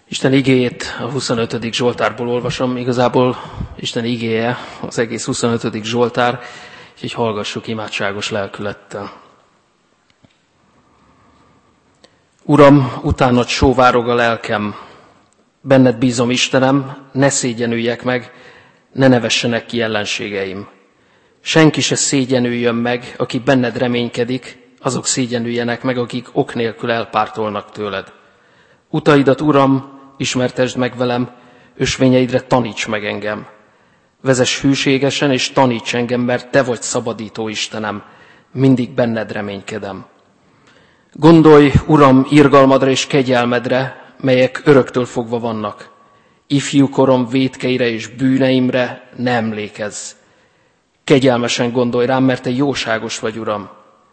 Isten igéjét a 25. Zsoltárból olvasom, igazából Isten igéje az egész 25. Zsoltár, és így hallgassuk imádságos lelkülettel. Uram, utánad sóvárog a lelkem, benned bízom Istenem, ne szégyenüljek meg, ne nevessenek ki ellenségeim. Senki se szégyenüljön meg, aki benned reménykedik, azok szégyenüljenek meg, akik ok nélkül elpártolnak tőled. Utaidat, Uram, ismertesd meg velem, ösvényeidre taníts meg engem. Vezess hűségesen és taníts engem, mert te vagy szabadító Istenem, mindig benned reménykedem. Gondolj, Uram, irgalmadra és kegyelmedre, melyek öröktől fogva vannak. Ifjú korom vétkeire és bűneimre ne emlékezz. Kegyelmesen gondolj rám, mert te jóságos vagy, Uram.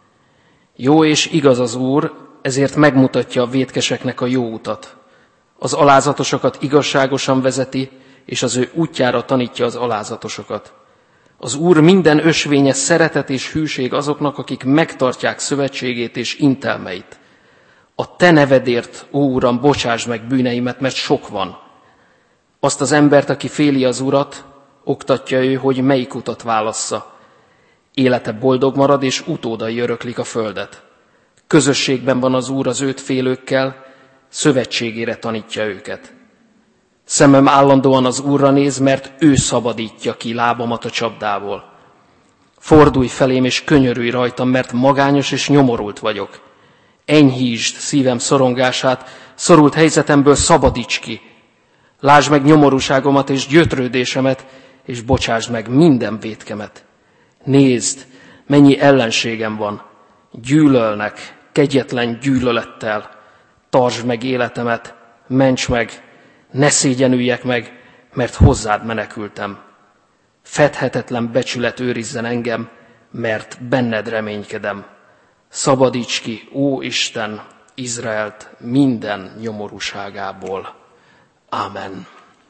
Jó és igaz az Úr, ezért megmutatja a vétkeseknek a jó utat. Az alázatosokat igazságosan vezeti, és az ő útjára tanítja az alázatosokat. Az Úr minden ösvénye szeretet és hűség azoknak, akik megtartják szövetségét és intelmeit. A te nevedért, ó Uram, bocsásd meg bűneimet, mert sok van. Azt az embert, aki féli az Urat, oktatja ő, hogy melyik utat válassza. Élete boldog marad, és utódai öröklik a földet. Közösségben van az Úr az őt félőkkel, szövetségére tanítja őket. Szemem állandóan az Úrra néz, mert ő szabadítja ki lábamat a csapdából. Fordulj felém és könyörülj rajtam, mert magányos és nyomorult vagyok. Enyhítsd szívem szorongását, szorult helyzetemből szabadíts ki. Lásd meg nyomorúságomat és gyötrődésemet, és bocsásd meg minden vétkemet. Nézd, mennyi ellenségem van. Gyűlölnek, kegyetlen gyűlölettel. Tartsd meg életemet, ments meg, ne szégyenüljek meg, mert hozzád menekültem. Fedhetetlen becsület őrizzen engem, mert benned reménykedem. Szabadíts ki, ó Isten, Izraelt minden nyomorúságából. Ámen.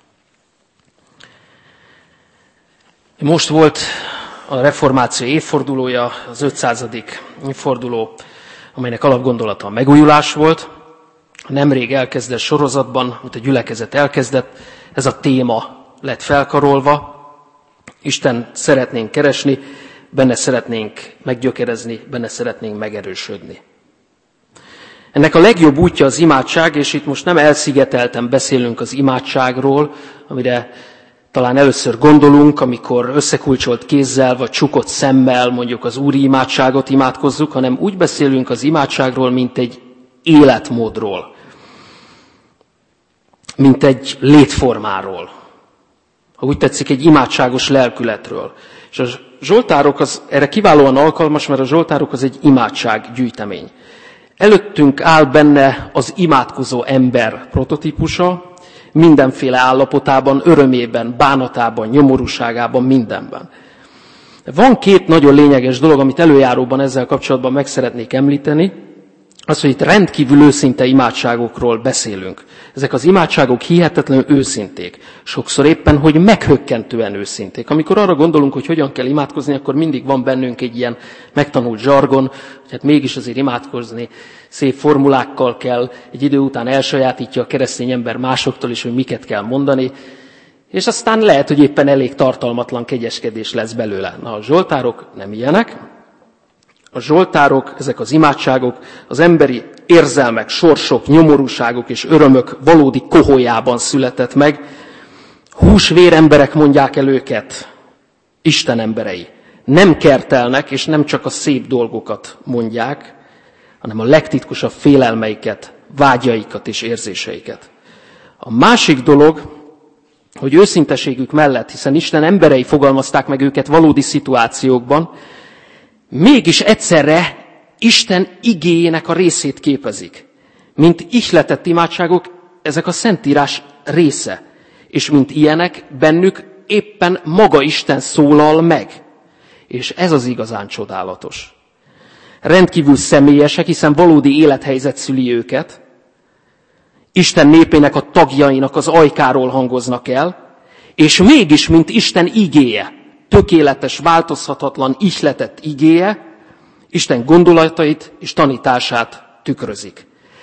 Most volt a reformáció évfordulója, az 500. évforduló, amelynek alapgondolata a megújulás volt. Nemrég elkezdett sorozatban, amit a gyülekezet elkezdett, ez a téma lett felkarolva. Isten szeretnénk keresni, benne szeretnénk meggyökerezni, benne szeretnénk megerősödni. Ennek a legjobb útja az imádság, és itt most nem elszigetelten beszélünk az imádságról, amire talán először gondolunk, amikor összekulcsolt kézzel vagy csukott szemmel mondjuk az úri imádságot imádkozzuk, hanem úgy beszélünk az imádságról, mint egy életmódról, mint egy létformáról, ha úgy tetszik, egy imádságos lelkületről. És a zsoltárok erre kiválóan alkalmas, mert a zsoltárok az egy imádsággyűjtemény. Előttünk áll benne az imádkozó ember prototípusa, mindenféle állapotában, örömében, bánatában, nyomorúságában, mindenben. Van két nagyon lényeges dolog, amit előjáróban ezzel kapcsolatban meg szeretnék említeni. Az, hogy itt rendkívül őszinte imádságokról beszélünk. Ezek az imádságok hihetetlenül őszinték. Sokszor éppen, hogy meghökkentően őszinték. Amikor arra gondolunk, hogy hogyan kell imádkozni, akkor mindig van bennünk egy ilyen megtanult zsargon, hogy hát mégis azért imádkozni szép formulákkal kell, egy idő után elsajátítja a keresztény ember másoktól is, hogy miket kell mondani, és aztán lehet, hogy éppen elég tartalmatlan kegyeskedés lesz belőle. Na, a zsoltárok nem ilyenek. A zsoltárok, ezek az imádságok az emberi érzelmek, sorsok, nyomorúságok és örömök valódi kohójában született meg. Húsvér emberek mondják el őket, Isten emberei. Nem kertelnek, és nem csak a szép dolgokat mondják, hanem a legtitkosabb félelmeiket, vágyaikat és érzéseiket. A másik dolog, hogy őszinteségük mellett, hiszen Isten emberei fogalmazták meg őket valódi szituációkban, mégis egyszerre Isten igéjének a részét képezik. Mint ihletett imádságok, ezek a Szentírás része. És mint ilyenek, bennük éppen maga Isten szólal meg. És ez az igazán csodálatos. Rendkívül személyesek, hiszen valódi élethelyzet szüli őket. Isten népének a tagjainak az ajkáról hangoznak el, és mégis, mint Isten igéje, tökéletes, változhatatlan, ihletett igéje, Isten gondolatait és tanítását tükrözik.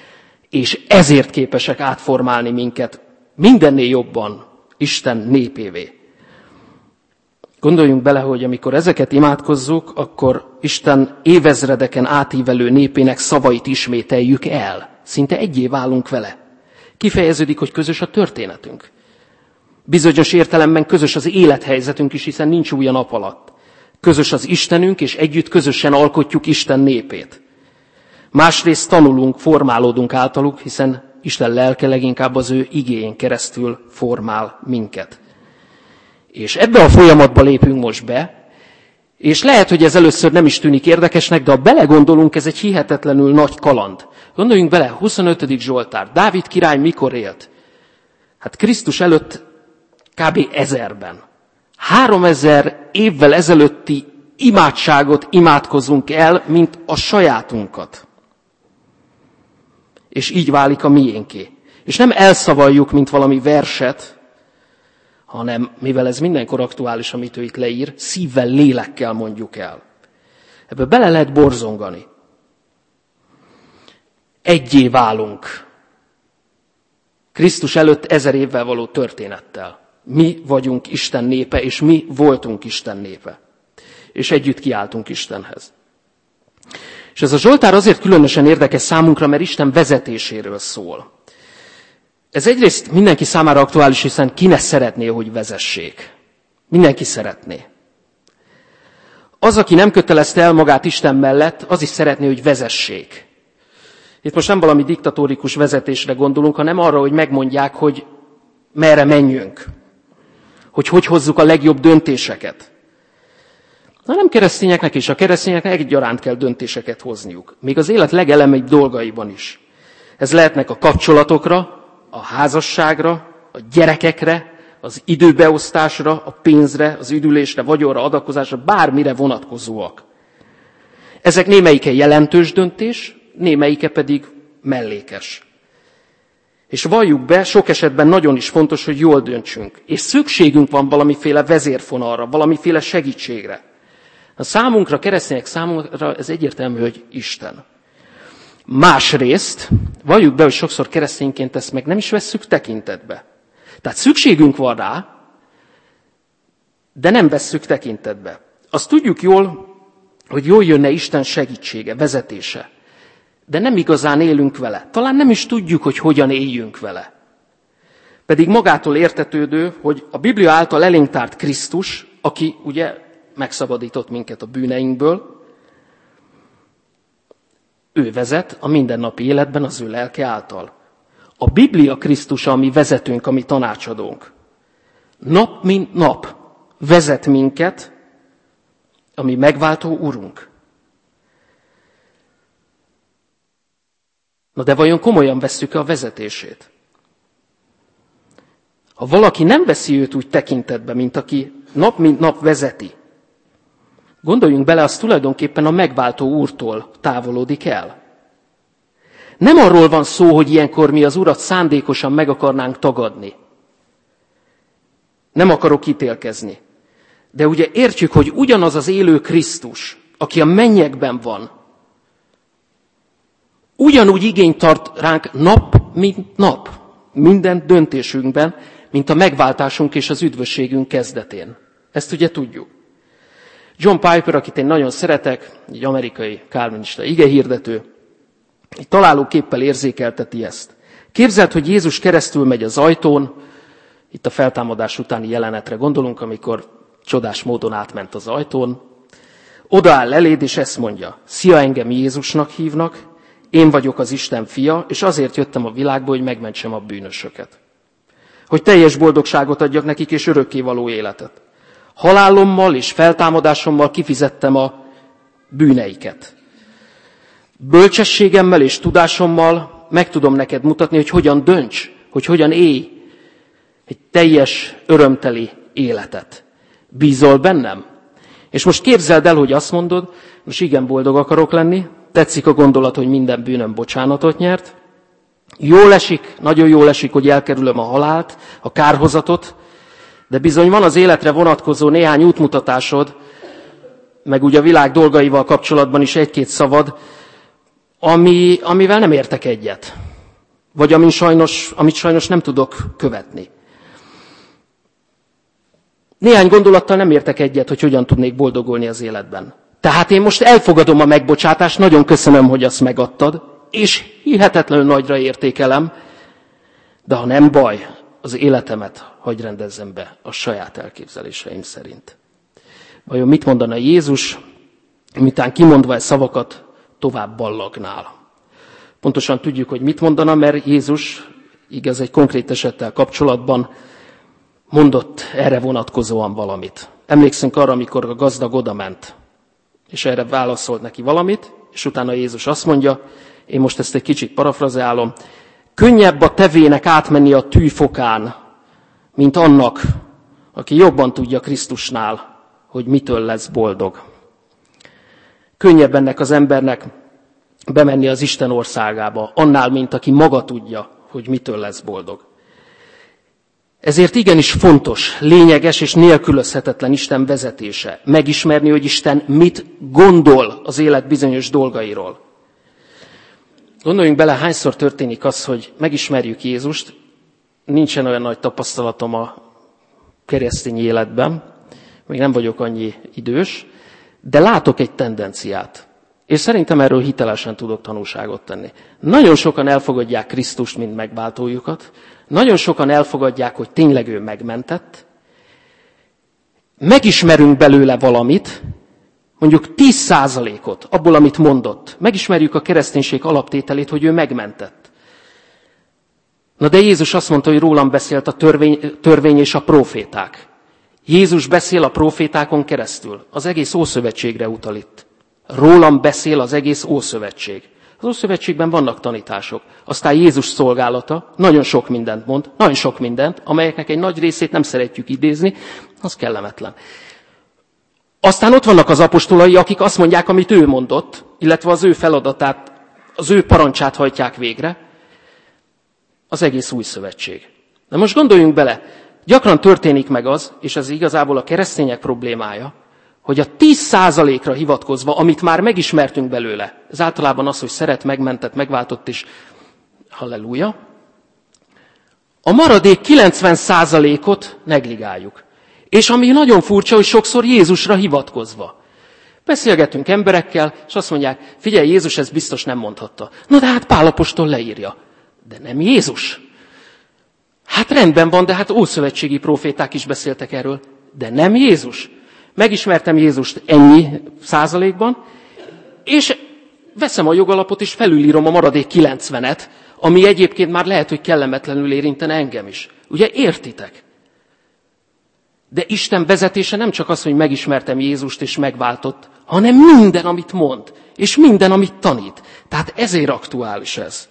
És ezért képesek átformálni minket mindennél jobban Isten népévé. Gondoljunk bele, hogy amikor ezeket imádkozzuk, akkor Isten évezredeken átívelő népének szavait ismételjük el. Szinte egyé válunk vele. Kifejeződik, hogy közös a történetünk. Bizonyos értelemben közös az élethelyzetünk is, hiszen nincs új a nap alatt. Közös az Istenünk, és együtt közösen alkotjuk Isten népét. Másrészt tanulunk, formálódunk általuk, hiszen Isten lelke leginkább az ő igéjén keresztül formál minket. És ebbe a folyamatba lépünk most be, és lehet, hogy ez először nem is tűnik érdekesnek, de ha belegondolunk, ez egy hihetetlenül nagy kaland. Gondoljunk bele, 25. Zsoltár. Dávid király mikor élt? Hát Krisztus előtt kb. 1000-ben. 3000 évvel ezelőtti imádságot imádkozunk el, mint a sajátunkat. És így válik a miénké. És nem elszavaljuk, mint valami verset, hanem, mivel ez mindenkor aktuális, amit ő itt leír, szívvel, lélekkel mondjuk el. Ebbe bele lehet borzongani. Egyé válunk. Krisztus előtt 1000 évvel való történettel. Mi vagyunk Isten népe, és mi voltunk Isten népe. És együtt kiáltunk Istenhez. És ez a Zsoltár azért különösen érdekes számunkra, mert Isten vezetéséről szól. Ez egyrészt mindenki számára aktuális, hiszen ki ne szeretné, hogy vezessék. Mindenki szeretné. Az, aki nem kötelezte el magát Isten mellett, az is szeretné, hogy vezessék. Itt most nem valami diktatórikus vezetésre gondolunk, hanem arra, hogy megmondják, hogy merre menjünk. Hogy hozzuk a legjobb döntéseket. Na nem keresztényeknek is, a keresztényeknek egyaránt kell döntéseket hozniuk. Még az élet legelemibb dolgaiban is. Ez lehetnek a kapcsolatokra, a házasságra, a gyerekekre, az időbeosztásra, a pénzre, az üdülésre, vagyonra, adakozásra, bármire vonatkozóak. Ezek némelyike jelentős döntés, némelyike pedig mellékes. És valljuk be, sok esetben nagyon is fontos, hogy jól döntsünk. És szükségünk van valamiféle vezérfonalra, valamiféle segítségre. A számunkra, keresztények számunkra ez egyértelmű, hogy Isten. Másrészt, valljuk be, hogy sokszor keresztényként ezt meg nem is vesszük tekintetbe. Tehát szükségünk van rá, de nem vesszük tekintetbe. Azt tudjuk jól, hogy jól jönne Isten segítsége, vezetése. De nem igazán élünk vele. Talán nem is tudjuk, hogy hogyan éljünk vele. Pedig magától értetődő, hogy a Biblia által elénk tárt Krisztus, aki ugye megszabadított minket a bűneinkből, ő vezet a mindennapi életben az ő lelke által. A Biblia Krisztus a mi vezetőnk, a mi tanácsadónk. Nap mint nap vezet minket a mi megváltó Urunk. Na de vajon komolyan vesszük-e a vezetését? Ha valaki nem veszi őt úgy tekintetbe, mint aki nap mint nap vezeti, gondoljunk bele, az tulajdonképpen a megváltó Úrtól távolodik el. Nem arról van szó, hogy ilyenkor mi az Urat szándékosan meg akarnánk tagadni. Nem akarok ítélkezni. De ugye értjük, hogy ugyanaz az élő Krisztus, aki a mennyekben van, ugyanúgy igényt tart ránk nap, mint nap, minden döntésünkben, mint a megváltásunk és az üdvösségünk kezdetén. Ezt ugye tudjuk. John Piper, akit én nagyon szeretek, egy amerikai kálvinista igehirdető, egy találóképpel érzékelteti ezt. Képzeld, hogy Jézus keresztül megy az ajtón, itt a feltámadás utáni jelenetre gondolunk, amikor csodás módon átment az ajtón, odaáll eléd, és ezt mondja: szia, engem Jézusnak hívnak, én vagyok az Isten fia, és azért jöttem a világba, hogy megmentsem a bűnösöket. Hogy teljes boldogságot adjak nekik, és örökkévaló életet. Halálommal és feltámadásommal kifizettem a bűneiket. Bölcsességemmel és tudásommal meg tudom neked mutatni, hogy hogyan dönts, hogy hogyan élj egy teljes, örömteli életet. Bízol bennem? És most képzeld el, hogy azt mondod, most igen, boldog akarok lenni, tetszik a gondolat, hogy minden bűnöm bocsánatot nyert, jól esik, nagyon jól esik, hogy elkerülöm a halált, a kárhozatot, de bizony van az életre vonatkozó néhány útmutatásod, meg ugye a világ dolgaival kapcsolatban is egy-két szavad, amivel nem értek egyet. vagy amit sajnos nem tudok követni. Néhány gondolattal nem értek egyet, hogy hogyan tudnék boldogulni az életben. Tehát én most elfogadom a megbocsátást, nagyon köszönöm, hogy azt megadtad, és hihetetlenül nagyra értékelem, de ha nem baj, az életemet hagy rendezzem be a saját elképzeléseim szerint. Vajon mit mondana Jézus, miután kimondva egy szavakat tovább ballagnál? Pontosan tudjuk, hogy mit mondana, mert Jézus, igaz, egy konkrét esettel kapcsolatban mondott erre vonatkozóan valamit. Emlékszünk arra, amikor a gazdag odament, és erre válaszolt neki valamit, és utána Jézus azt mondja, én most ezt egy kicsit parafrazálom, könnyebb a tevének átmenni a tűfokán, mint annak, aki jobban tudja Krisztusnál, hogy mitől lesz boldog. Könnyebb ennek az embernek bemenni az Isten országába, annál, mint aki maga tudja, hogy mitől lesz boldog. Ezért igenis fontos, lényeges és nélkülözhetetlen Isten vezetése. Megismerni, hogy Isten mit gondol az élet bizonyos dolgairól. Gondoljunk bele, hányszor történik az, hogy megismerjük Jézust, nincsen olyan nagy tapasztalatom a keresztény életben, még nem vagyok annyi idős, de látok egy tendenciát. És szerintem erről hitelesen tudok tanúságot tenni. Nagyon sokan elfogadják Krisztust, mint megváltójukat, nagyon sokan elfogadják, hogy tényleg ő megmentett, megismerünk belőle valamit, mondjuk 10%-ot abból, amit mondott. Megismerjük a kereszténység alaptételét, hogy ő megmentett. Na de Jézus azt mondta, hogy rólam beszélt a törvény és a próféták. Jézus beszél a prófétákon keresztül. Az egész Ószövetségre utal itt. Rólam beszél az egész Ószövetség. Az Ószövetségben vannak tanítások. Aztán Jézus szolgálata nagyon sok mindent mond, nagyon sok mindent, amelyeknek egy nagy részét nem szeretjük idézni, az kellemetlen. Aztán ott vannak az apostolai, akik azt mondják, amit ő mondott, illetve az ő feladatát, az ő parancsát hajtják végre, az egész Új Szövetség. De most gondoljunk bele, gyakran történik meg az, és ez igazából a keresztények problémája, hogy a 10%-ra hivatkozva, amit már megismertünk belőle, ez általában az, hogy szeret, megmentett, megváltott, és halleluja, a maradék 90%-ot negligáljuk. És ami nagyon furcsa, hogy sokszor Jézusra hivatkozva. Beszélgetünk emberekkel, és azt mondják, figyelj, Jézus ezt biztos nem mondhatta. Na de hát Pál apostol leírja. De nem Jézus. Hát rendben van, de hát ószövetségi próféták is beszéltek erről. De nem Jézus. Megismertem Jézust ennyi százalékban, és veszem a jogalapot, és felülírom a maradék 90-et, ami egyébként már lehet, hogy kellemetlenül érintene engem is. Ugye értitek? De Isten vezetése nem csak az, hogy megismertem Jézust és megváltott, hanem minden, amit mond, és minden, amit tanít. Tehát ezért aktuális ez.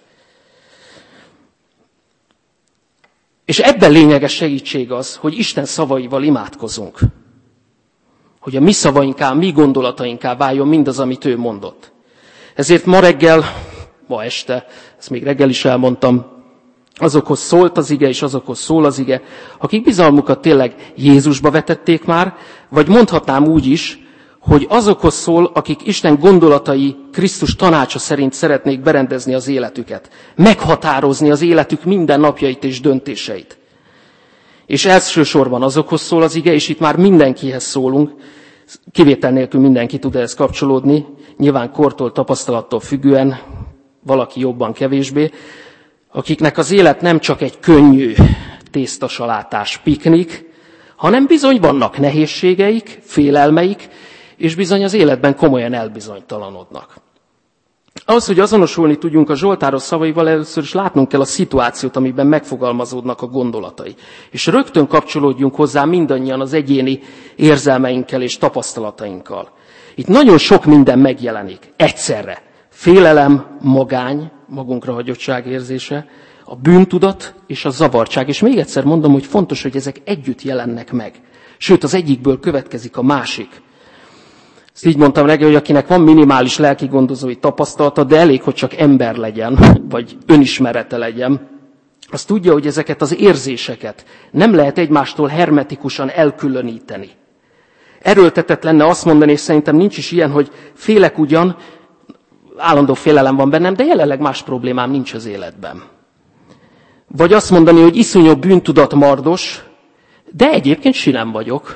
És ebben lényeges segítség az, hogy Isten szavaival imádkozunk. Hogy a mi szavainká, mi gondolatainká váljon mindaz, amit ő mondott. Ezért ma este, ezt még reggel is elmondtam, azokhoz szólt az ige, és azokhoz szól az ige, akik bizalmukat tényleg Jézusba vetették már, vagy mondhatnám úgy is, hogy azokhoz szól, akik Isten gondolatai, Krisztus tanácsa szerint szeretnék berendezni az életüket, meghatározni az életük minden napjait és döntéseit. És elsősorban azokhoz szól az ige, és itt már mindenkihez szólunk, kivétel nélkül mindenki tud ehhez kapcsolódni, nyilván kortól, tapasztalattól függően, valaki jobban, kevésbé, akiknek az élet nem csak egy könnyű tésztasalátás, piknik, hanem bizony vannak nehézségeik, félelmeik, és bizony az életben komolyan elbizonytalanodnak. Ahhoz, hogy azonosulni tudjunk a Zsoltáros szavaival, először is látnunk kell a szituációt, amiben megfogalmazódnak a gondolatai. És rögtön kapcsolódjunk hozzá mindannyian az egyéni érzelmeinkkel és tapasztalatainkkal. Itt nagyon sok minden megjelenik egyszerre. Félelem, magány, magunkra hagyottság érzése, a bűntudat és a zavartság. És még egyszer mondom, hogy fontos, hogy ezek együtt jelennek meg. Sőt, az egyikből következik a másik. Ezt így mondtam reggel, hogy akinek van minimális lelkigondozói tapasztalata, de elég, hogy csak ember legyen, vagy önismerete legyen, az tudja, hogy ezeket az érzéseket nem lehet egymástól hermetikusan elkülöníteni. Erőltetett lenne azt mondani, és szerintem nincs is ilyen, hogy félek ugyan, állandó félelem van bennem, de jelenleg más problémám nincs az életben. Vagy azt mondani, hogy iszonyú bűntudat mardos, de egyébként sinem vagyok.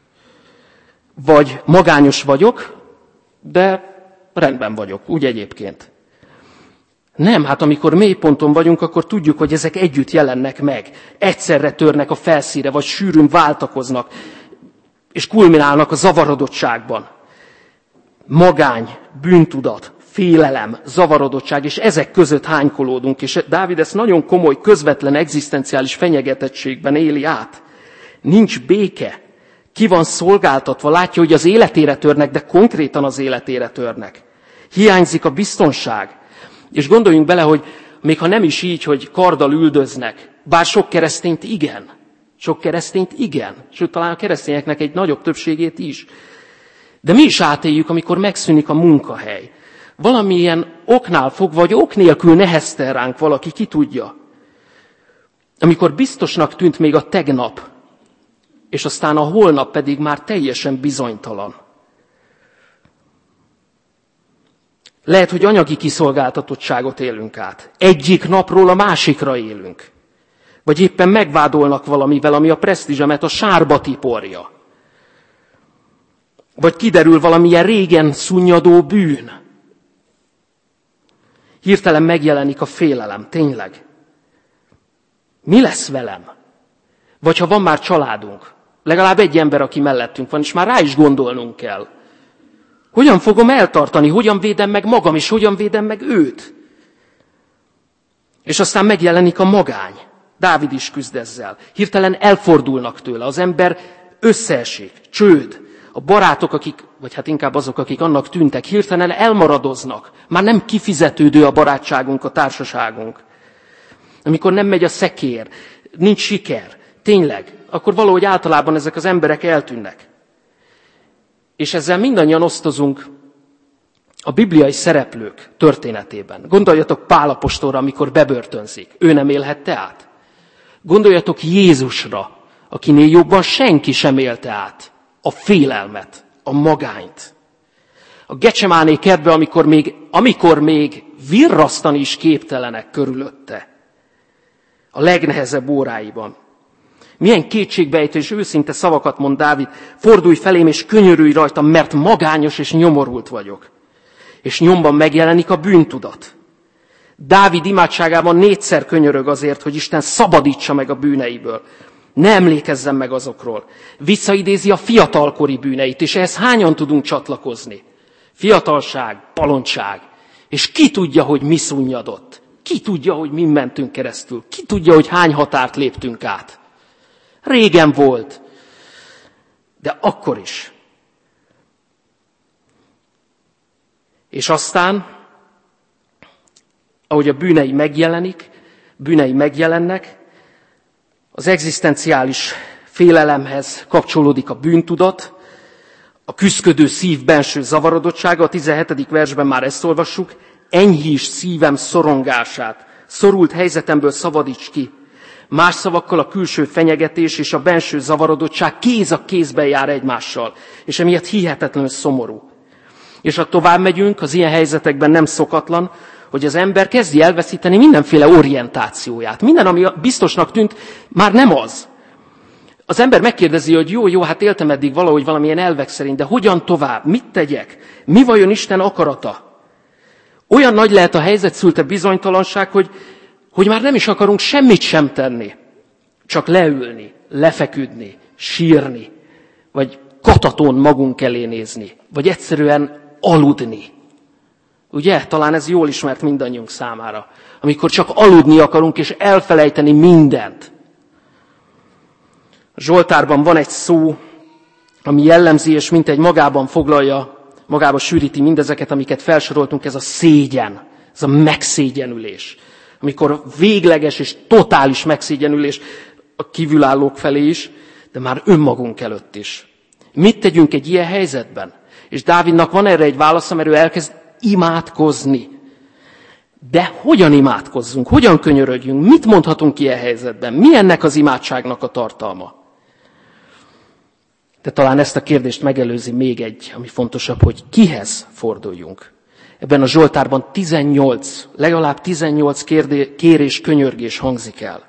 Vagy magányos vagyok, de rendben vagyok, úgy egyébként. Nem, hát amikor mélyponton vagyunk, akkor tudjuk, hogy ezek együtt jelennek meg. Egyszerre törnek a felszínre, vagy sűrűn váltakoznak, és kulminálnak a zavarodottságban. Magány, bűntudat, félelem, zavarodottság, és ezek között hánykolódunk. És Dávid ezt nagyon komoly, közvetlen, egzisztenciális fenyegetettségben éli át. Nincs béke. Ki van szolgáltatva, látja, hogy az életére törnek, de konkrétan az életére törnek. Hiányzik a biztonság. És gondoljunk bele, hogy még ha nem is így, hogy karddal üldöznek, bár sok keresztényt igen, sőt talán a keresztényeknek egy nagyobb többségét is. De mi is átéljük, amikor megszűnik a munkahely. Valamilyen oknál fogva, vagy ok nélkül neheztel ránk valaki, ki tudja. Amikor biztosnak tűnt még a tegnap, és aztán a holnap pedig már teljesen bizonytalan. Lehet, hogy anyagi kiszolgáltatottságot élünk át. Egyik napról a másikra élünk. Vagy éppen megvádolnak valamivel, ami a presztízsemet a sárba tiporja. Vagy kiderül valamilyen régen szunnyadó bűn. Hirtelen megjelenik a félelem, tényleg. Mi lesz velem? Vagy ha van már családunk, legalább egy ember, aki mellettünk van, és már rá is gondolnunk kell. Hogyan fogom eltartani, hogyan védem meg magam, és hogyan védem meg őt? És aztán megjelenik a magány. Dávid is küzd ezzel. Hirtelen elfordulnak tőle, az ember összeesik, csőd. A barátok, vagy hát inkább azok, akik annak tűntek, hirtelen elmaradoznak. Már nem kifizetődő a barátságunk, a társaságunk. Amikor nem megy a szekér, nincs siker, tényleg, akkor valahogy általában ezek az emberek eltűnnek. És ezzel mindannyian osztozunk a bibliai szereplők történetében. Gondoljatok Pál apostolra, amikor bebörtönzik. Ő nem élhette át. Gondoljatok Jézusra, akinél jobban senki sem élte át a félelmet, a magányt. A Gecsemáné kertbe, amikor még virrasztani is képtelenek körülötte. A legnehezebb óráiban. Milyen kétségbejtő és őszinte szavakat mond Dávid, fordulj felém és könyörülj rajtam, mert magányos és nyomorult vagyok. És nyomban megjelenik a bűntudat. Dávid imádságában 4-szer könyörög azért, hogy Isten szabadítsa meg a bűneiből. Ne emlékezzen meg azokról. Visszaidézi a fiatalkori bűneit, és ehhez hányan tudunk csatlakozni? Fiatalság, bolondság. És ki tudja, hogy mi szunnyadott? Ki tudja, hogy mi mentünk keresztül? Ki tudja, hogy hány határt léptünk át? Régen volt, de akkor is. És aztán, ahogy a bűnei megjelennek, az egzisztenciális félelemhez kapcsolódik a bűntudat, a küszködő szív benső zavarodottsága, a 17. versben már ezt olvassuk, enyhíts szívem szorongását, szorult helyzetemből szabadíts ki. Más szavakkal a külső fenyegetés és a benső zavarodottság kéz a kézben jár egymással, és emiatt hihetetlenül szomorú. És ha tovább megyünk, az ilyen helyzetekben nem szokatlan, hogy az ember kezdi elveszíteni mindenféle orientációját. Minden, ami biztosnak tűnt, már nem az. Az ember megkérdezi, hogy jó, hát éltem eddig valahogy valamilyen elvek szerint, de hogyan tovább? Mit tegyek? Mi vajon Isten akarata? Olyan nagy lehet a helyzet szülte bizonytalanság, hogy már nem is akarunk semmit sem tenni. Csak leülni, lefeküdni, sírni, vagy kataton magunk elé nézni, vagy egyszerűen aludni. Ugye? Talán ez jól ismert mindannyiunk számára. Amikor csak aludni akarunk, és elfelejteni mindent. A Zsoltárban van egy szó, ami jellemzi, és mintegy magában foglalja, magába sűríti mindezeket, amiket felsoroltunk, ez a szégyen, ez a megszégyenülés. Amikor végleges és totális megszégyenülés a kívülállók felé is, de már önmagunk előtt is. Mit tegyünk egy ilyen helyzetben? És Dávidnak van erre egy válasza, mert ő elkezd imádkozni. De hogyan imádkozzunk? Hogyan könyörögjünk? Mit mondhatunk ilyen helyzetben? Mi ennek az imádságnak a tartalma? De talán ezt a kérdést megelőzi még egy, ami fontosabb, hogy kihez forduljunk. Ebben a Zsoltárban legalább 18 kérés, könyörgés hangzik el.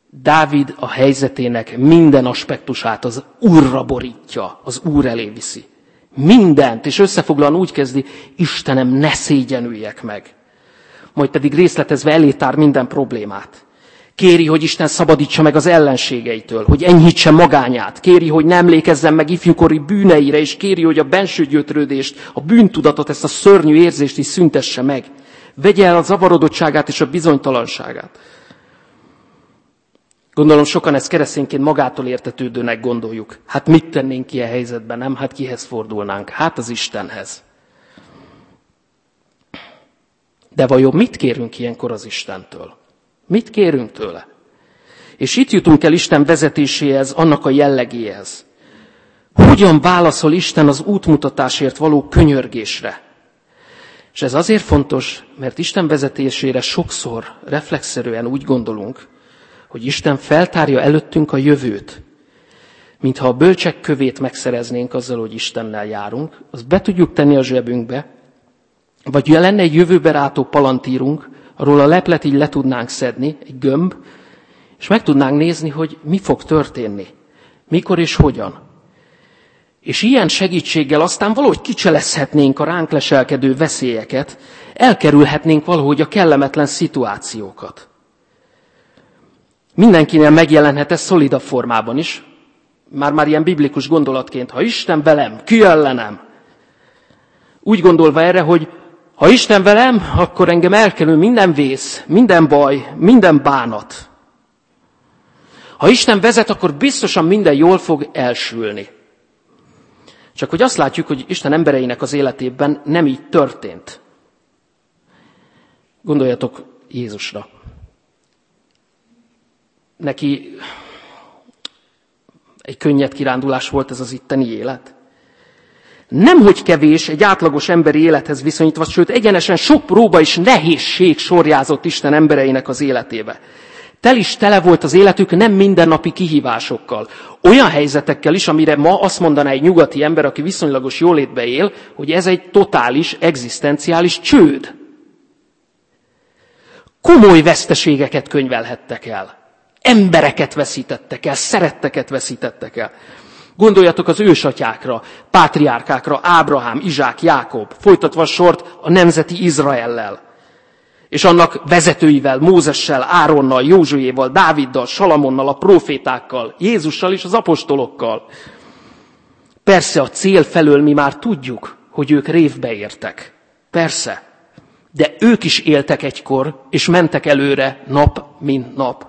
Dávid a helyzetének minden aspektusát az Úrra borítja, az Úr elé viszi. Mindent, és összefoglalóan úgy kezdi, Istenem, ne szégyenüljek meg. Majd pedig részletezve elé tár minden problémát. Kéri, hogy Isten szabadítsa meg az ellenségeitől, hogy enyhítse magányát. Kéri, hogy ne emlékezzen meg ifjúkori bűneire, és kéri, hogy a benső gyötrődést, a bűntudatot, ezt a szörnyű érzést is szüntesse meg. Vegye el a zavarodottságát és a bizonytalanságát. Gondolom sokan ezt keresztényként magától értetődőnek gondoljuk. Hát mit tennénk ilyen helyzetben, nem? Hát kihez fordulnánk? Hát az Istenhez. De vajon mit kérünk ilyenkor az Istentől? Mit kérünk tőle? És itt jutunk el Isten vezetéséhez, annak a jellegéhez. Hogyan válaszol Isten az útmutatásért való könyörgésre? És ez azért fontos, mert Isten vezetésére sokszor reflexzerűen úgy gondolunk, hogy Isten feltárja előttünk a jövőt, mintha a bölcsek kövét megszereznénk azzal, hogy Istennel járunk, azt be tudjuk tenni a zsebünkbe, vagy lenne egy jövőbe rátó palantírunk, arról a leplet így le tudnánk szedni, egy gömb, és meg tudnánk nézni, hogy mi fog történni, mikor és hogyan. És ilyen segítséggel aztán valahogy kicselezhetnénk a ránk leselkedő veszélyeket, elkerülhetnénk valahogy a kellemetlen szituációkat. Mindenkinél megjelenhet ez szolidabb formában is, már ilyen biblikus gondolatként, ha Isten velem, ki ellenem? Úgy gondolva erre, hogy ha Isten velem, akkor engem elkerül minden vész, minden baj, minden bánat. Ha Isten vezet, akkor biztosan minden jól fog elsülni. Csak hogy azt látjuk, hogy Isten embereinek az életében nem így történt. Gondoljatok Jézusra. Neki egy könnyed kirándulás volt ez az itteni élet. Nemhogy kevés egy átlagos emberi élethez viszonyítva, sőt egyenesen sok próba és nehézség sorjázott Isten embereinek az életébe. Tele volt az életük nem mindennapi kihívásokkal. Olyan helyzetekkel is, amire ma azt mondaná egy nyugati ember, aki viszonylagos jólétbe él, hogy ez egy totális, egzisztenciális csőd. Komoly veszteségeket könyvelhettek el. Embereket veszítettek el, szeretteket veszítettek el. Gondoljatok az ősatyákra, pátriárkákra, Ábrahám, Izsák, Jákob, folytatva a sort a nemzeti Izraellel. És annak vezetőivel, Mózessel, Áronnal, Józsuéval, Dáviddal, Salamonnal, a prófétákkal, Jézussal és az apostolokkal. Persze a cél felől mi már tudjuk, hogy ők révbe értek. Persze. De ők is éltek egykor, és mentek előre nap, mint nap.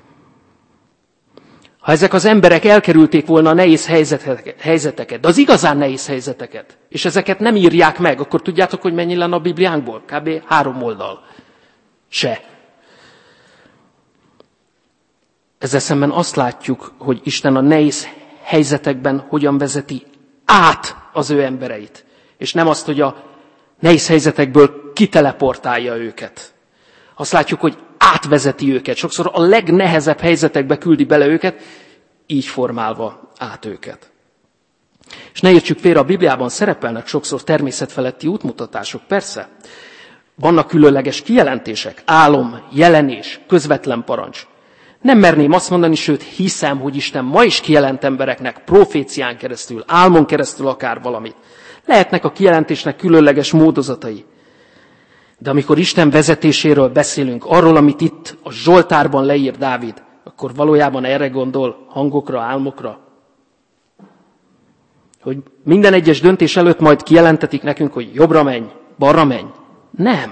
Ha ezek az emberek elkerülték volna a nehéz helyzeteket, de az igazán nehéz helyzeteket, és ezeket nem írják meg, akkor tudjátok, hogy mennyi lenne a Bibliánkból? Kb. 3 oldal. Se. Ezzel szemben azt látjuk, hogy Isten a nehéz helyzetekben hogyan vezeti át az ő embereit. És nem azt, hogy a nehéz helyzetekből kiteleportálja őket. Azt látjuk, hogy átvezeti őket. Sokszor a legnehezebb helyzetekbe küldi bele őket, így formálva át őket. És ne értsük félre, a Bibliában szerepelnek sokszor természetfeletti útmutatások, persze. Vannak különleges kijelentések, álom, jelenés, közvetlen parancs. Nem merném azt mondani, sőt hiszem, hogy Isten ma is kijelent embereknek, profécián keresztül, álmon keresztül akár valamit. Lehetnek a kijelentésnek különleges módozatai. De amikor Isten vezetéséről beszélünk, arról, amit itt a Zsoltárban leír Dávid, akkor valójában erre gondol, hangokra, álmokra. Hogy minden egyes döntés előtt majd kijelentetik nekünk, hogy jobbra menj, balra menj. Nem.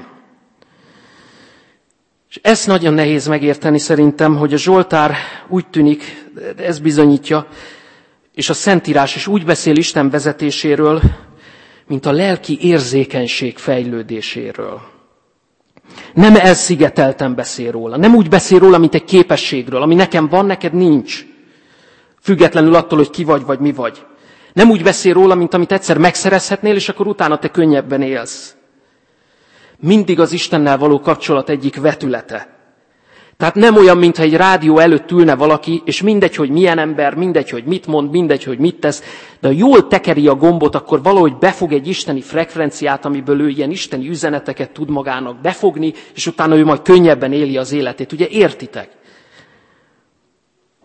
És ezt nagyon nehéz megérteni szerintem, hogy a Zsoltár úgy tűnik, ez bizonyítja, és a Szentírás is úgy beszél Isten vezetéséről, mint a lelki érzékenység fejlődéséről. Nem elszigetelten beszél róla, nem úgy beszél róla, mint egy képességről, ami nekem van, neked nincs. Függetlenül attól, hogy ki vagy mi vagy. Nem úgy beszél róla, mint amit egyszer megszerezhetnél, és akkor utána te könnyebben élsz. Mindig az Istennel való kapcsolat egyik vetülete. Tehát nem olyan, mintha egy rádió előtt ülne valaki, és mindegy, hogy milyen ember, mindegy, hogy mit mond, mindegy, hogy mit tesz, de ha jól tekeri a gombot, akkor valahogy befog egy isteni frekvenciát, amiből ő ilyen isteni üzeneteket tud magának befogni, és utána ő majd könnyebben éli az életét. Ugye értitek?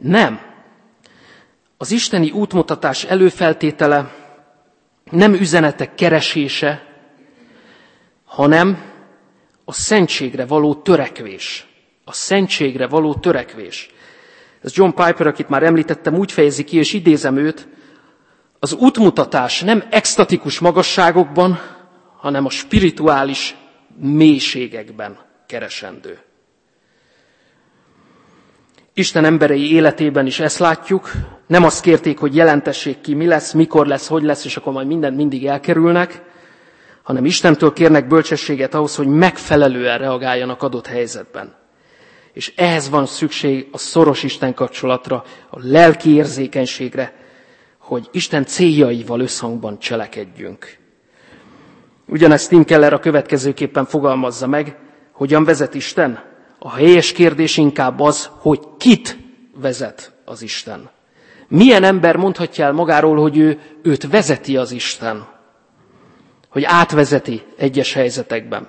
Nem. Az isteni útmutatás előfeltétele nem üzenetek keresése, hanem a szentségre való törekvés. A szentségre való törekvés. Ez John Piper, akit már említettem, úgy fejezi ki, és idézem őt, az útmutatás nem extatikus magasságokban, hanem a spirituális mélységekben keresendő. Isten emberei életében is ezt látjuk, nem azt kérték, hogy jelentessék ki, mi lesz, mikor lesz, hogy lesz, és akkor majd mindent mindig elkerülnek, hanem Istentől kérnek bölcsességet ahhoz, hogy megfelelően reagáljanak adott helyzetben. És ehhez van szükség a szoros Isten kapcsolatra, a lelki érzékenységre, hogy Isten céljaival összhangban cselekedjünk. Ugyanezt Tim Keller a következőképpen fogalmazza meg, hogyan vezet Isten. A helyes kérdés inkább az, hogy kit vezet az Isten. Milyen ember mondhatja el magáról, hogy őt vezeti az Isten, hogy átvezeti egyes helyzetekben.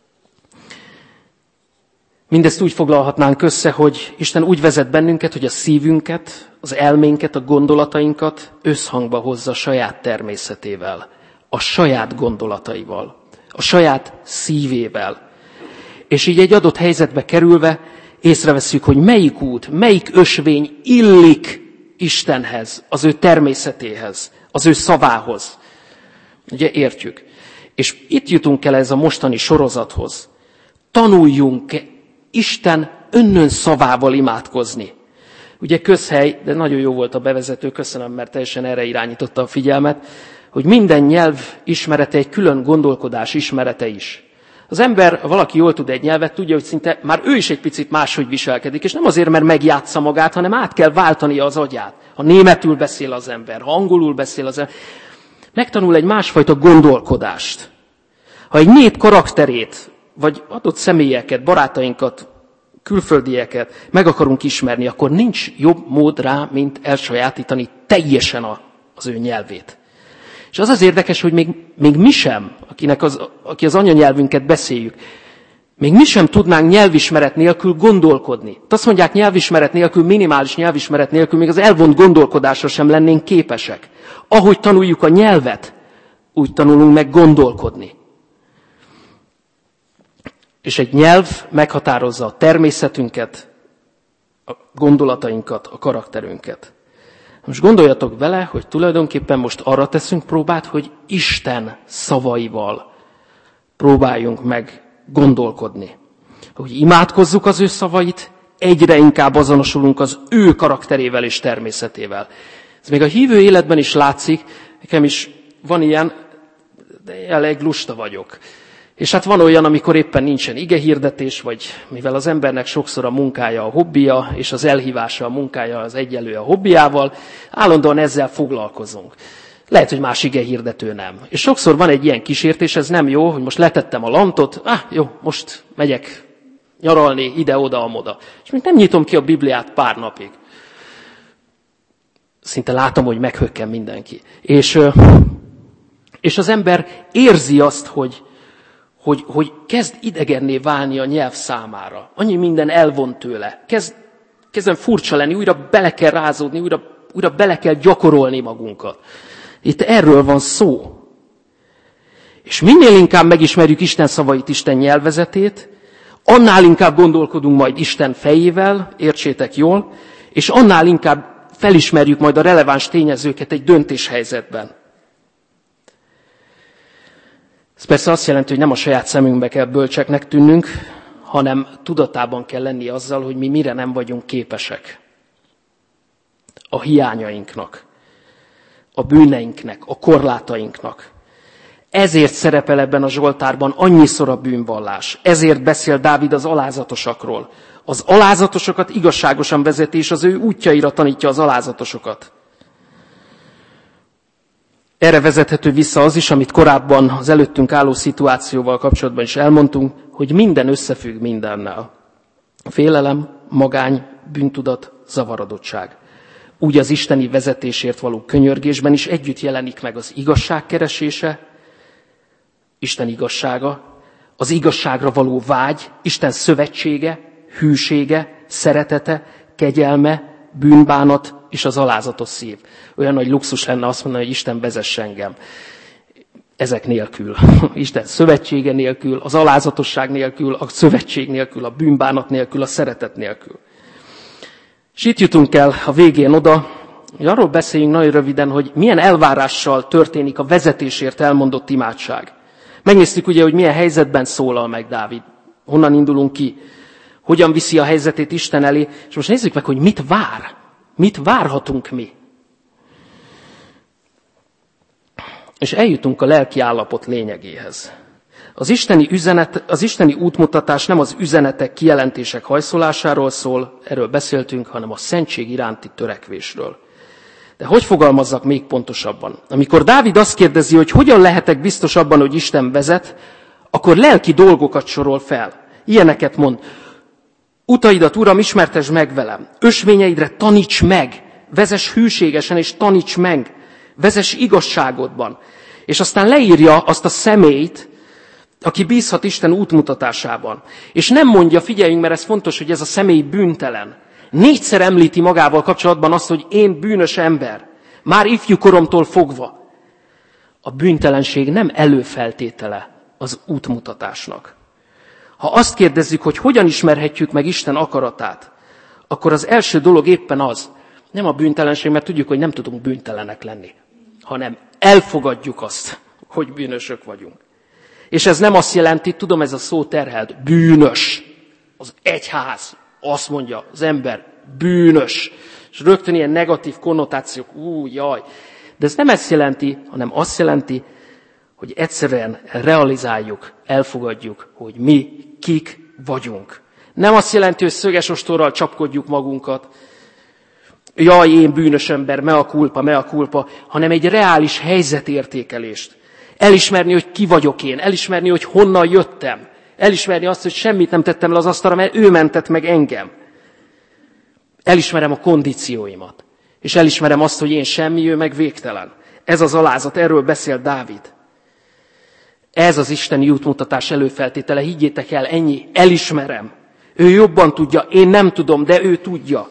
Mindezt úgy foglalhatnánk össze, hogy Isten úgy vezet bennünket, hogy a szívünket, az elménket, a gondolatainkat összhangba hozza a saját természetével, a saját gondolataival, a saját szívével. És így egy adott helyzetbe kerülve észreveszünk, hogy melyik út, melyik ösvény illik Istenhez, az ő természetéhez, az ő szavához. Ugye értjük. És itt jutunk el ez a mostani sorozathoz. Tanuljunk Isten önnön szavával imádkozni. Ugye közhely, de nagyon jó volt a bevezető, köszönöm, mert teljesen erre irányította a figyelmet, hogy minden nyelv ismerete egy külön gondolkodás ismerete is. Az ember, valaki jól tud egy nyelvet, tudja, hogy szinte már ő is egy picit máshogy viselkedik, és nem azért, mert megjátsza magát, hanem át kell váltania az agyát. Ha németül beszél az ember, ha angolul beszél az ember, megtanul egy másfajta gondolkodást. Ha egy nép karakterét, vagy adott személyeket, barátainkat, külföldieket meg akarunk ismerni, akkor nincs jobb mód rá, mint elsajátítani teljesen az ő nyelvét. És az érdekes, hogy még mi sem, aki az anyanyelvünket beszéljük, még mi sem tudnánk nyelvismeret nélkül gondolkodni. Azt mondják, nyelvismeret nélkül, minimális nyelvismeret nélkül még az elvont gondolkodásra sem lennénk képesek. Ahogy tanuljuk a nyelvet, úgy tanulunk meg gondolkodni. És egy nyelv meghatározza a természetünket, a gondolatainkat, a karakterünket. Most gondoljatok bele, hogy tulajdonképpen most arra teszünk próbát, hogy Isten szavaival próbáljunk meg gondolkodni. Hogy imádkozzuk az ő szavait, egyre inkább azonosulunk az ő karakterével és természetével. Ez még a hívő életben is látszik, nekem is van ilyen, de elég lusta vagyok. És hát van olyan, amikor éppen nincsen igehirdetés, vagy mivel az embernek sokszor a munkája a hobbija, és az elhívása a munkája az egyenlő a hobbiával, állandóan ezzel foglalkozunk. Lehet, hogy más igehirdető nem. És sokszor van egy ilyen kísértés, ez nem jó, hogy most letettem a lantot, jó, most megyek nyaralni ide-oda, amoda. És még nem nyitom ki a Bibliát pár napig. Szinte látom, hogy meghökken mindenki. És az ember érzi azt, hogy kezd idegenné válni a nyelv számára. Annyi minden elvon tőle. Kezdem furcsa lenni, újra bele kell rázódni, újra bele kell gyakorolni magunkat. Itt erről van szó. És minél inkább megismerjük Isten szavait, Isten nyelvezetét, annál inkább gondolkodunk majd Isten fejével, értsétek jól, és annál inkább felismerjük majd a releváns tényezőket egy döntéshelyzetben. Ez persze azt jelenti, hogy nem a saját szemünkbe kell bölcseknek tűnnünk, hanem tudatában kell lenni azzal, hogy mi mire nem vagyunk képesek. A hiányainknak, a bűneinknek, a korlátainknak. Ezért szerepel ebben a Zsoltárban annyiszor a bűnvallás. Ezért beszél Dávid az alázatosakról. Az alázatosokat igazságosan vezeti, és az ő útjaira tanítja az alázatosokat. Erre vezethető vissza az is, amit korábban az előttünk álló szituációval kapcsolatban is elmondtunk, hogy minden összefügg mindennel. Félelem, magány, bűntudat, zavarodottság. Úgy az isteni vezetésért való könyörgésben is együtt jelenik meg az igazság keresése, Isten igazsága, az igazságra való vágy, Isten szövetsége, hűsége, szeretete, kegyelme, bűnbánat és az alázatos szív. Olyan nagy luxus lenne azt mondani, hogy Isten vezesse engem. Ezek nélkül, Isten szövetsége nélkül, az alázatosság nélkül, a szövetség nélkül, a bűnbánat nélkül, a szeretet nélkül. És itt jutunk el a végén oda, hogy arról beszéljünk nagyon röviden, hogy milyen elvárással történik a vezetésért elmondott imádság. Megnéztük ugye, hogy milyen helyzetben szólal meg Dávid, honnan indulunk ki, hogyan viszi a helyzetét Isten elé, és most nézzük meg, hogy mit vár, mit várhatunk mi. És eljutunk a lelki állapot lényegéhez. Az isteni útmutatás nem az üzenetek, kijelentések hajszolásáról szól, erről beszéltünk, hanem a szentség iránti törekvésről. De hogy fogalmazzak még pontosabban? Amikor Dávid azt kérdezi, hogy hogyan lehetek biztos abban, hogy Isten vezet, akkor lelki dolgokat sorol fel. Ilyeneket mond. Utaidat, Uram, ismertesd meg velem. Ösvényeidre taníts meg. Vezess hűségesen és taníts meg. Vezess igazságodban. És aztán leírja azt a személyt, aki bízhat Isten útmutatásában. És nem mondja, figyeljünk, mert ez fontos, hogy ez a személy bűntelen. 4-szer említi magával kapcsolatban azt, hogy én bűnös ember. Már ifjú koromtól fogva. A bűntelenség nem előfeltétele az útmutatásnak. Ha azt kérdezzük, hogy hogyan ismerhetjük meg Isten akaratát, akkor az első dolog éppen az, nem a bűntelenség, mert tudjuk, hogy nem tudunk bűntelenek lenni, hanem elfogadjuk azt, hogy bűnösök vagyunk. És ez nem azt jelenti, tudom, ez a szó terhelt, bűnös. Az egyház azt mondja, az ember bűnös. És rögtön ilyen negatív konnotációk, jaj. De ez nem ezt jelenti, hanem azt jelenti, hogy egyszerűen realizáljuk, elfogadjuk, hogy mi kik vagyunk. Nem azt jelenti, hogy szöges ostorral csapkodjuk magunkat, jaj, én bűnös ember, mea culpa, hanem egy reális helyzetértékelést. Elismerni, hogy ki vagyok én, elismerni, hogy honnan jöttem, elismerni azt, hogy semmit nem tettem le az asztalra, mert ő mentett meg engem. Elismerem a kondícióimat, és elismerem azt, hogy én semmi, ő meg végtelen. Ez az alázat, erről beszél Dávid. Ez az isteni útmutatás előfeltétele, higgyétek el, ennyi, elismerem. Ő jobban tudja, én nem tudom, de ő tudja.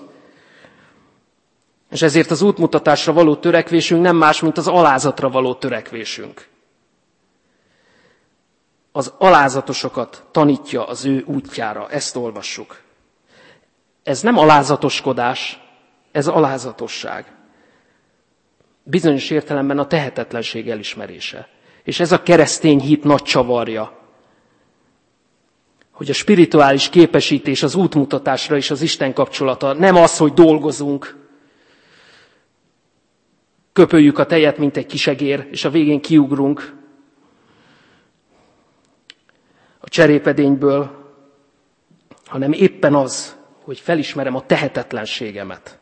És ezért az útmutatásra való törekvésünk nem más, mint az alázatra való törekvésünk. Az alázatosokat tanítja az ő útjára, ezt olvassuk. Ez nem alázatoskodás, ez alázatosság. Bizonyos értelemben a tehetetlenség elismerése. És ez a keresztény hit nagy csavarja, hogy a spirituális képesítés az útmutatásra és az Isten kapcsolata nem az, hogy dolgozunk, köpöljük a tejet, mint egy kisegér, és a végén kiugrunk a cserépedényből, hanem éppen az, hogy felismerem a tehetetlenségemet.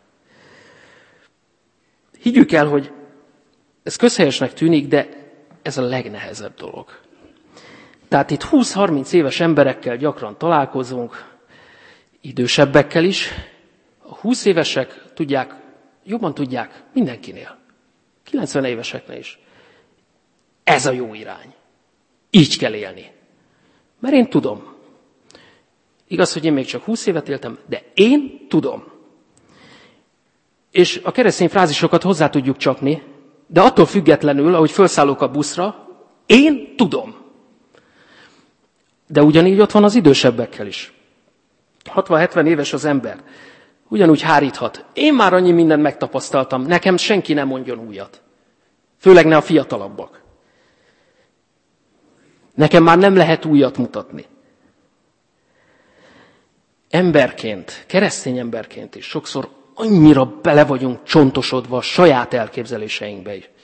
Higgyük el, hogy ez közhelyesnek tűnik, de ez a legnehezebb dolog. Tehát itt 20-30 éves emberekkel gyakran találkozunk, idősebbekkel is. A 20 évesek tudják, jobban tudják mindenkinél. 90 éveseknél is. Ez a jó irány. Így kell élni. Mert én tudom. Igaz, hogy én még csak 20 évet éltem, de én tudom. És a keresztény frázisokat hozzá tudjuk csapni, de attól függetlenül, ahogy felszállok a buszra, én tudom. De ugyanígy ott van az idősebbekkel is. 60-70 éves az ember. Ugyanúgy háríthat. Én már annyi mindent megtapasztaltam, nekem senki nem mondjon újat. Főleg ne a fiatalabbak. Nekem már nem lehet újat mutatni. Emberként, keresztény emberként is sokszor annyira bele vagyunk csontosodva a saját elképzeléseinkbe is.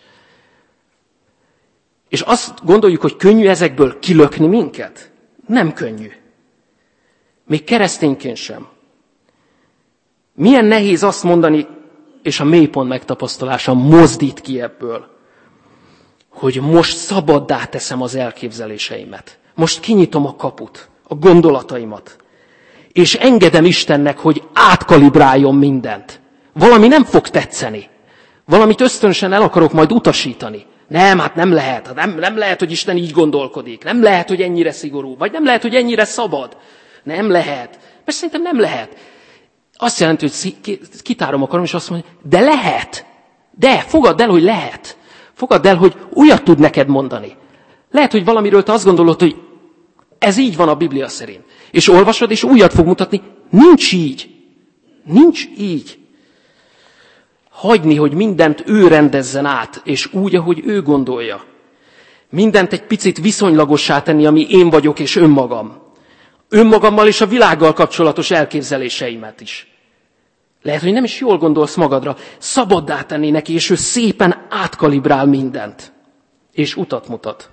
És azt gondoljuk, hogy könnyű ezekből kilökni minket? Nem könnyű. Még keresztényként sem. Milyen nehéz azt mondani, és a mélypont megtapasztalása mozdít ki ebből, hogy most szabaddá teszem az elképzeléseimet. Most kinyitom a kaput, a gondolataimat, és engedem Istennek, hogy átkalibráljon mindent. Valami nem fog tetszeni. Valamit ösztönösen el akarok majd utasítani. Nem, hát nem lehet. Nem lehet, hogy Isten így gondolkodik. Nem lehet, hogy ennyire szigorú. Vagy nem lehet, hogy ennyire szabad. Nem lehet. Mert szerintem nem lehet. azt jelenti, hogy kitárom a karom, és azt mondja, de lehet. De, fogadd el, hogy lehet. Fogadd el, hogy olyat tud neked mondani. Lehet, hogy valamiről te azt gondolod, hogy ez így van a Biblia szerint. És olvasod, és újat fog mutatni. Nincs így. Nincs így. Hagyni, hogy mindent ő rendezzen át, és úgy, ahogy ő gondolja. Mindent egy picit viszonylagossá tenni, ami én vagyok és önmagam. Önmagammal és a világgal kapcsolatos elképzeléseimet is. Lehet, hogy nem is jól gondolsz magadra. Szabaddá tenni neki, és ő szépen átkalibrál mindent. És utat mutat.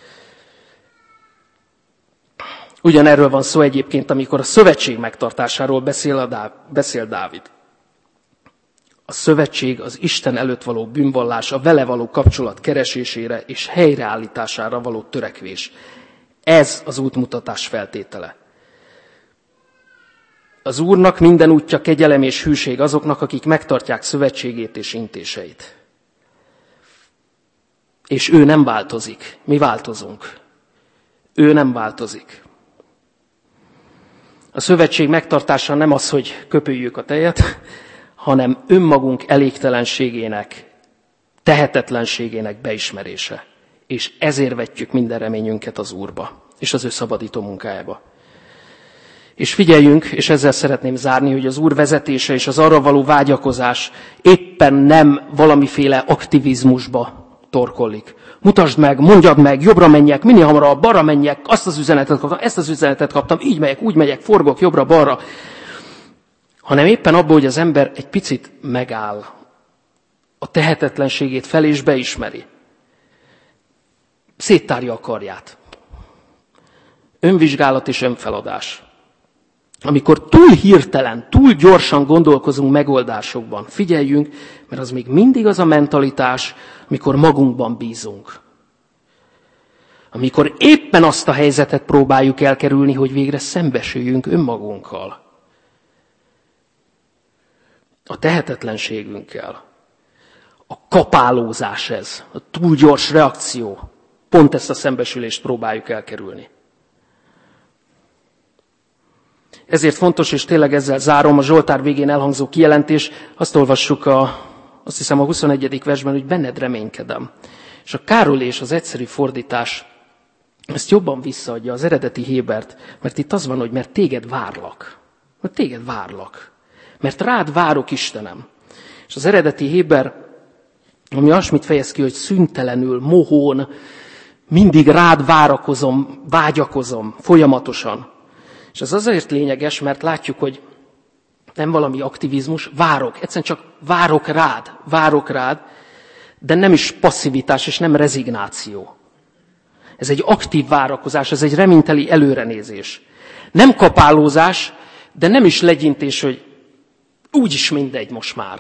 Ugyanerről van szó egyébként, amikor a szövetség megtartásáról beszél Dávid. A szövetség az Isten előtt való bűnvallás, a vele való kapcsolat keresésére és helyreállítására való törekvés. Ez az útmutatás feltétele. Az Úrnak minden útja kegyelem és hűség azoknak, akik megtartják szövetségét és intéseit. És ő nem változik. Mi változunk. Ő nem változik. A szövetség megtartása nem az, hogy köpüljük a tejet, hanem önmagunk elégtelenségének, tehetetlenségének beismerése. És ezért vetjük minden reményünket az Úrba, és az ő szabadító munkájába. És figyeljünk, és ezzel szeretném zárni, hogy az Úr vezetése és az arra való vágyakozás éppen nem valamiféle aktivizmusba torkollik. Mutasd meg, mondjad meg, jobbra menjek, minél hamarabb, balra menjek, azt az üzenetet kaptam, ezt az üzenetet kaptam, így megyek, úgy megyek, forgok jobbra-balra. Hanem éppen abból, hogy az ember egy picit megáll, a tehetetlenségét fel és beismeri. Széttárja a karját. Önvizsgálat és önfeladás. Amikor túl hirtelen, túl gyorsan gondolkozunk megoldásokban, figyeljünk, mert az még mindig az a mentalitás, amikor magunkban bízunk. Amikor éppen azt a helyzetet próbáljuk elkerülni, hogy végre szembesüljünk önmagunkkal. A tehetetlenségünkkel. A kapálózás ez, a túl gyors reakció. Pont ezt a szembesülést próbáljuk elkerülni. Ezért fontos, és tényleg ezzel zárom, a Zsoltár végén elhangzó kijelentés, azt olvassuk azt hiszem a 21. versben, hogy benned reménykedem. És a károlés, az egyszerű fordítás, ezt jobban visszaadja az eredeti Hébert, mert itt az van, hogy mert téged várlak. Mert téged várlak. Mert rád várok, Istenem. És az eredeti Héber, ami olyasmit fejez ki, hogy szüntelenül, mohón, mindig rád várakozom, vágyakozom, folyamatosan. És ez azért lényeges, mert látjuk, hogy nem valami aktivizmus, várok, egyszerűen csak várok rád, de nem is passzivitás, és nem rezignáció. Ez egy aktív várakozás, ez egy reményteli előrenézés. Nem kapálózás, de nem is legyintés, hogy úgyis mindegy most már.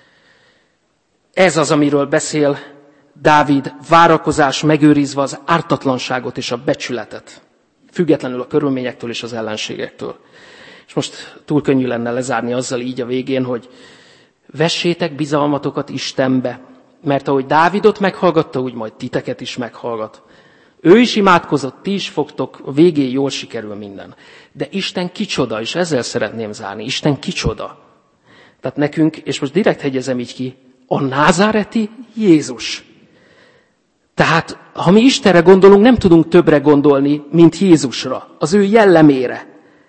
Ez az, amiről beszél Dávid, várakozás megőrizve az ártatlanságot és a becsületet. Függetlenül a körülményektől és az ellenségektől. És most túl könnyű lenne lezárni azzal így a végén, hogy vessétek bizalmatokat Istenbe, mert ahogy Dávidot meghallgatta, úgy majd titeket is meghallgat. Ő is imádkozott, ti is fogtok, a végén jól sikerül minden. De Isten kicsoda, és ezzel szeretném zárni, Isten kicsoda. Tehát nekünk, és most direkt hegyezem így ki, a názáreti Jézus. Tehát, ha mi Istenre gondolunk, nem tudunk többre gondolni, mint Jézusra, az ő jellemére.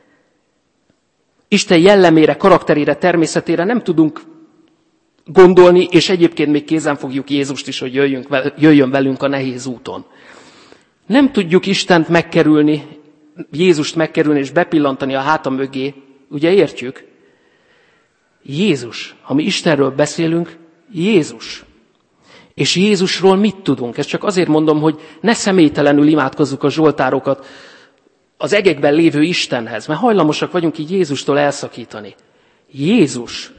Isten jellemére, karakterére, természetére nem tudunk gondolni, és egyébként még kézen fogjuk Jézust is, hogy jöjjön velünk a nehéz úton. Nem tudjuk Istent megkerülni, Jézust megkerülni és bepillantani a háta mögé, ugye értjük? Jézus, ha mi Istenről beszélünk, Jézus. És Jézusról mit tudunk? Ezt csak azért mondom, hogy ne személytelenül imádkozzuk a zsoltárokat az egekben lévő Istenhez, mert hajlamosak vagyunk így Jézustól elszakítani. Jézus.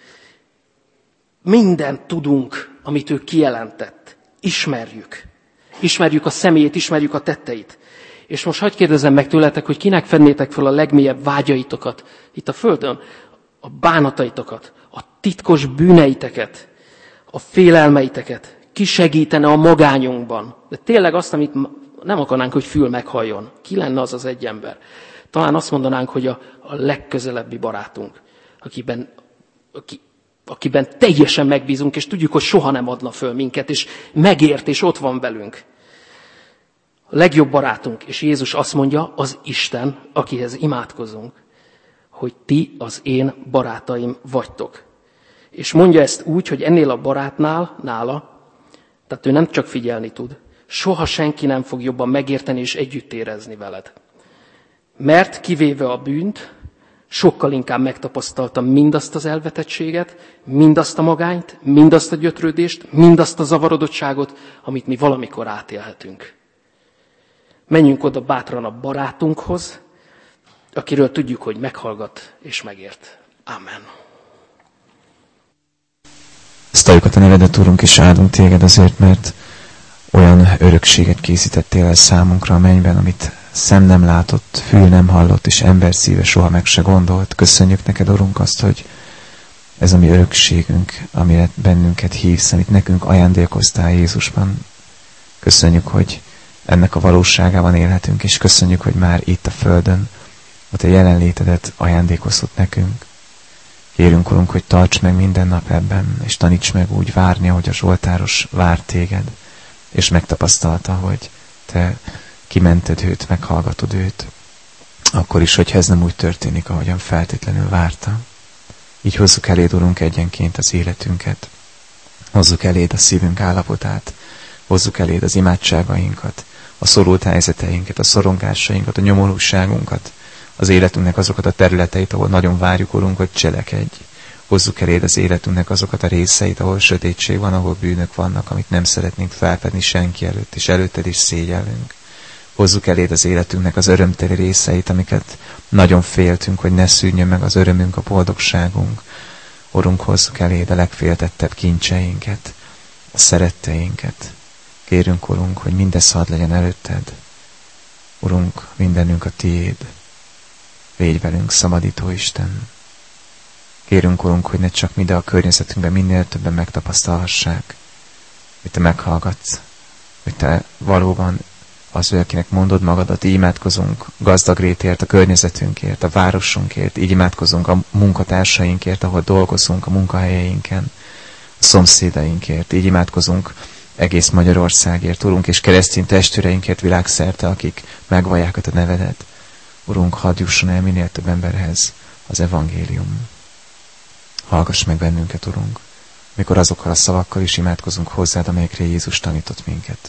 Mindent tudunk, amit ő kijelentett. Ismerjük. Ismerjük a személyét, ismerjük a tetteit. És most hadd kérdezzem meg tőletek, hogy kinek fednétek fel a legmélyebb vágyaitokat itt a földön, a bánataitokat, a titkos bűneiteket, a félelmeiteket, ki segítene a magányunkban. De tényleg azt, amit nem akarnánk, hogy fül meghalljon. Ki lenne az az egy ember? Talán azt mondanánk, hogy a legközelebbi barátunk, akiben teljesen megbízunk, és tudjuk, hogy soha nem adna föl minket, és megért, és ott van velünk. A legjobb barátunk, és Jézus azt mondja, az Isten, akihez imádkozunk, hogy ti az én barátaim vagytok. És mondja ezt úgy, hogy ennél a barátnál, nála, tehát ő nem csak figyelni tud, soha senki nem fog jobban megérteni és együtt érezni veled. Mert kivéve a bűnt, sokkal inkább megtapasztaltam mindazt az elvetettséget, mindazt a magányt, mindazt a gyötrődést, mindazt a zavarodottságot, amit mi valamikor átélhetünk. Menjünk oda bátran a barátunkhoz, akiről tudjuk, hogy meghallgat és megért. Amen. Sztoljukat a nevedet, Úrunk, és áldunk téged azért, mert olyan örökséget készítettél el számunkra a mennyben, amit szem nem látott, fül nem hallott, és ember szíve soha meg se gondolt. Köszönjük neked, Urunk, azt, hogy ez a mi örökségünk, amire bennünket hívsz, amit nekünk ajándékoztál Jézusban. Köszönjük, hogy ennek a valóságában élhetünk, és köszönjük, hogy már itt a Földön a te jelenlétedet ajándékoztad nekünk. Kérünk, Urunk, hogy tarts meg minden nap ebben, és taníts meg úgy várni, ahogy a zsoltáros vár téged, és megtapasztalta, hogy te kimented őt, meghallgatod őt, akkor is, hogyha ez nem úgy történik, ahogyan feltétlenül várta. Így hozzuk eléd, Urunk, egyenként az életünket, hozzuk eléd a szívünk állapotát, hozzuk eléd az imádságainkat, a szorult helyzeteinket, a szorongásainkat, a nyomorúságunkat, az életünknek azokat a területeit, ahol nagyon várjuk, Urunk, hogy cselekedj. Hozzuk eléd az életünknek azokat a részeit, ahol sötétség van, ahol bűnök vannak, amit nem szeretnénk felfedni senki előtt, és előtted is szégyellünk. Hozzuk eléd az életünknek az örömteli részeit, amiket nagyon féltünk, hogy ne szűnjön meg az örömünk, a boldogságunk. Urunk, hozzuk eléd a legféltettebb kincseinket, a szeretteinket. Kérünk, Urunk, hogy mindez hadd legyen előtted. Urunk, mindenünk a tiéd. Légy velünk, szabadító Isten. Kérünk, Urunk, hogy ne csak mi, de a környezetünkben minél többen megtapasztalhassák, hogy te meghallgatsz, hogy te valóban az, akinek mondod magadat, így imádkozunk gazdag rétért, a környezetünkért, a városunkért, így imádkozunk a munkatársainkért, ahol dolgozunk, a munkahelyeinken, a szomszédainkért, így imádkozunk egész Magyarországért, Urunk, és keresztény testvéreinkért világszerte, akik megvallják a te nevedet. Urunk, hadd jusson el minél több emberhez az evangélium. Hallgass meg bennünket, Urunk, mikor azokkal a szavakkal is imádkozunk hozzád, amelyekre Jézus tanított minket.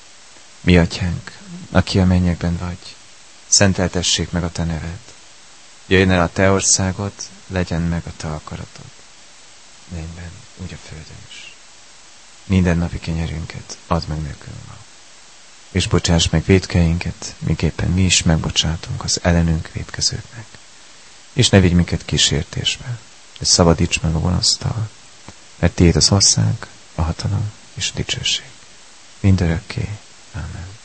Mi Atyánk, aki a mennyekben vagy, szenteltessék meg a te neved. Jöjjön el a te országod, legyen meg a te akaratod. Mennyben, úgy a földön is. Minden napi kenyerünket add meg nekünk ma. És bocsáss meg vétkeinket, miképpen mi is megbocsátunk az ellenünk vétkezőknek. És ne vigy minket kísértésbe, de szabadíts meg a gonosztól, mert tiéd az ország, a hatalom és a dicsőség. Mindörökké. Amen.